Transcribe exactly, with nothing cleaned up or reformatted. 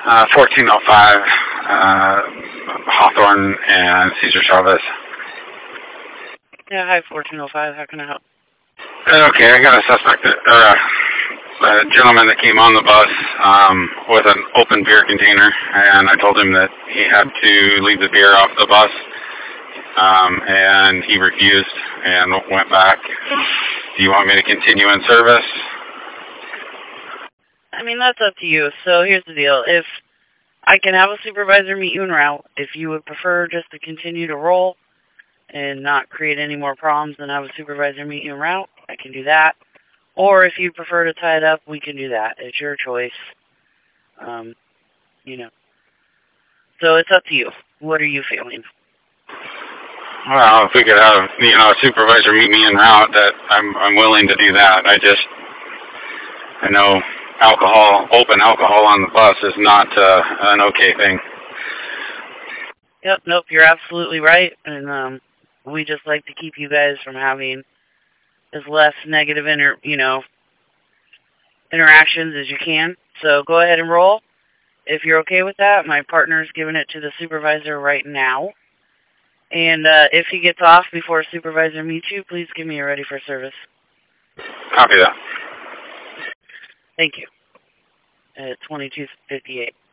Uh, fourteen oh five, uh, Hawthorne and Cesar Chavez. Yeah, hi, fourteen oh five. How can I help? Okay, I got a suspect, that, or a, a gentleman that came on the bus um, with an open beer container, and I told him that he had to leave the beer off the bus, um, and he refused and went back. Do you want me to continue in service? I mean, that's up to you. So here's the deal. If I can have a supervisor meet you en route, if you would prefer just to continue to roll and not create any more problems and have a supervisor meet you en route, I can do that. Or if you prefer to tie it up, we can do that. It's your choice. Um, you know. So it's up to you. What are you feeling? Well, if we could have, you know, a supervisor meet me en route, that I'm I'm willing to do that. I just, I know alcohol, open alcohol on the bus is not uh, an okay thing. Yep, nope, you're absolutely right. And um, we just like to keep you guys from having as less negative inter, you know, interactions as you can. So go ahead and roll. If you're okay with that, my partner's giving it to the supervisor right now. And uh, if he gets off before a supervisor meets you, please give me a ready for service. Copy that. Thank you. At twenty-two fifty-eight.